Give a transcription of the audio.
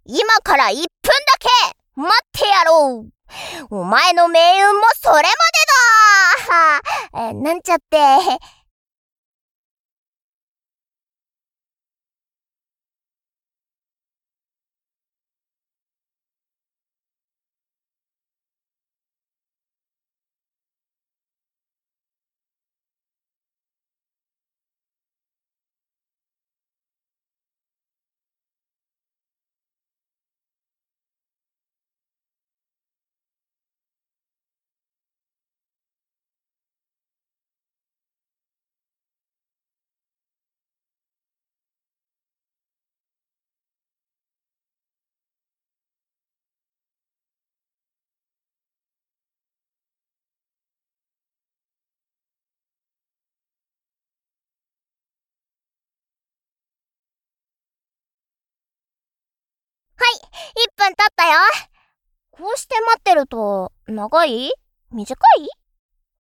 今から1分だけ待ってやろう。お前の命運もそれまでだなんちゃって。はい、1分経ったよ。こうして待ってると長い？短い？